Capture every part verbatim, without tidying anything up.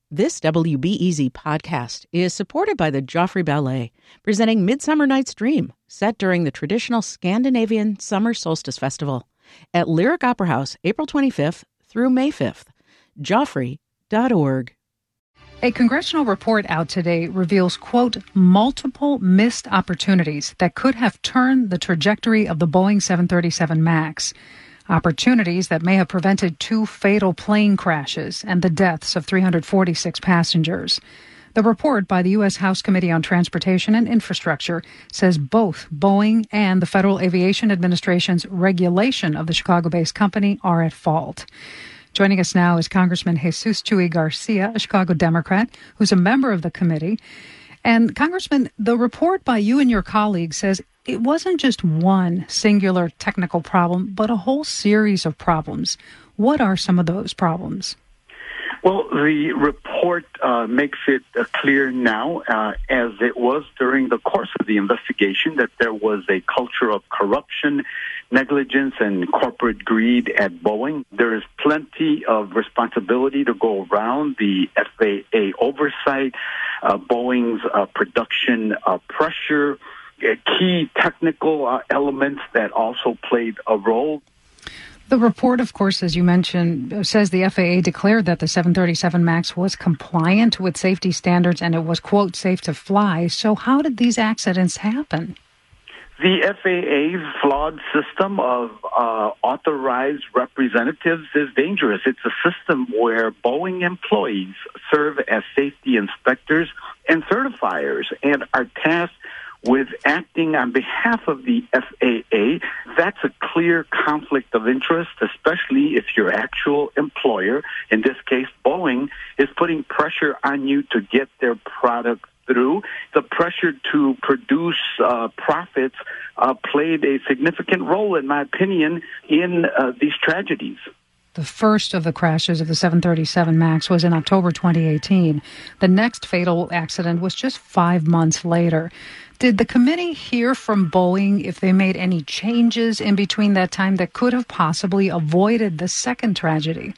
This W B E Z podcast is supported by the Joffrey Ballet, presenting Midsummer Night's Dream, set during the traditional Scandinavian Summer Solstice Festival at Lyric Opera House, April twenty-fifth through May fifth. Joffrey dot org. A congressional report out today reveals, quote, multiple missed opportunities that could have turned the trajectory of the Boeing seven thirty-seven MAX. Opportunities that may have prevented two fatal plane crashes and the deaths of three hundred forty-six passengers. The report by the U S House Committee on Transportation and Infrastructure says both Boeing and the Federal Aviation Administration's regulation of the Chicago-based company are at fault. Joining us now is Congressman Jesus Chuy Garcia, a Chicago Democrat, who's a member of the committee. And Congressman, the report by you and your colleagues says it wasn't just one singular technical problem, but a whole series of problems. What are some of those problems? Well, the report uh, makes it uh, clear now, uh, as it was during the course of the investigation, that there was a culture of corruption, negligence, and corporate greed at Boeing. There is plenty of responsibility to go around the F A A oversight, uh, Boeing's uh, production uh, pressure, uh, key technical uh, elements that also played a role. The report, of course, as you mentioned, says the F A A declared that the seven thirty-seven MAX was compliant with safety standards and it was, quote, safe to fly. So how did these accidents happen? The F A A's flawed system of uh, authorized representatives is dangerous. It's a system where Boeing employees serve as safety inspectors and certifiers and are tasked with acting on behalf of the F A A. That's a clear conflict of interest, especially if your actual employer, in this case Boeing, is putting pressure on you to get their product through. The pressure to produce uh, profits uh, played a significant role, in my opinion, in uh, these tragedies. The first of the crashes of the seven thirty-seven MAX was in October twenty eighteen. The next fatal accident was just five months later. Did the committee hear from Boeing if they made any changes in between that time that could have possibly avoided the second tragedy?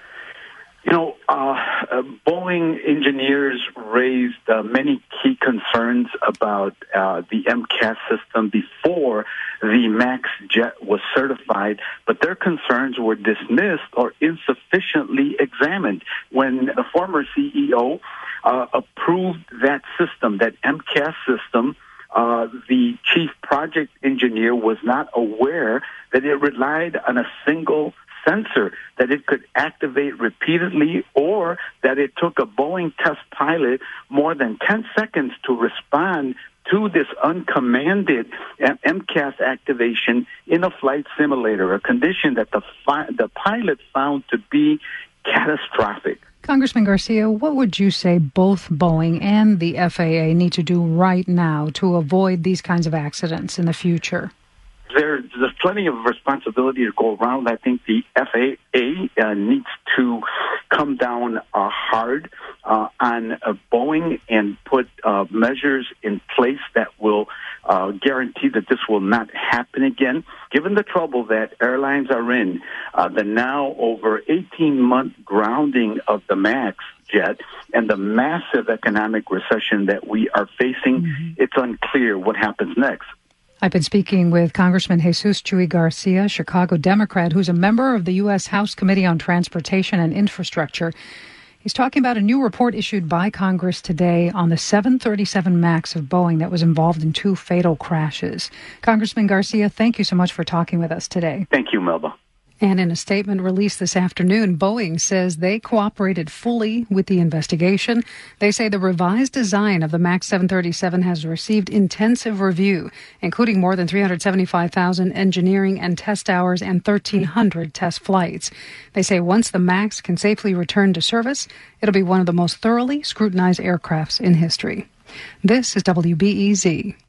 You know, uh, uh, Boeing engineers raised uh, many key concerns about uh, the M C A S system before the MAX jet was certified, but their concerns were dismissed or insufficiently examined. When the former C E O uh, approved that system, that M C A S system, Uh, the chief project engineer was not aware that it relied on a single sensor, that it could activate repeatedly, or that it took a Boeing test pilot more than ten seconds to respond to this uncommanded M C A S activation in a flight simulator, a condition that the, fi- the pilot found to be catastrophic. Congressman Garcia, what would you say both Boeing and the F A A need to do right now to avoid these kinds of accidents in the future? There, there's plenty of responsibility to go around. I think the F A A uh, needs to come down uh, hard uh, on uh, Boeing and put uh, measures in place that will uh, guarantee that this will not happen again. Given the trouble that airlines are in, uh, the now over eighteen-month grounding of the MAX jet and the massive economic recession that we are facing, mm-hmm. it's unclear what happens next. I've been speaking with Congressman Jesus Chuy Garcia, Chicago Democrat, who's a member of the U S House Committee on Transportation and Infrastructure. He's talking about a new report issued by Congress today on the seven thirty-seven MAX of Boeing that was involved in two fatal crashes. Congressman Garcia, thank you so much for talking with us today. Thank you, Melba. And in a statement released this afternoon, Boeing says they cooperated fully with the investigation. They say the revised design of the MAX seven thirty-seven has received intensive review, including more than three hundred seventy-five thousand engineering and test hours and thirteen hundred test flights. They say once the MAX can safely return to service, it'll be one of the most thoroughly scrutinized aircrafts in history. This is W B E Z.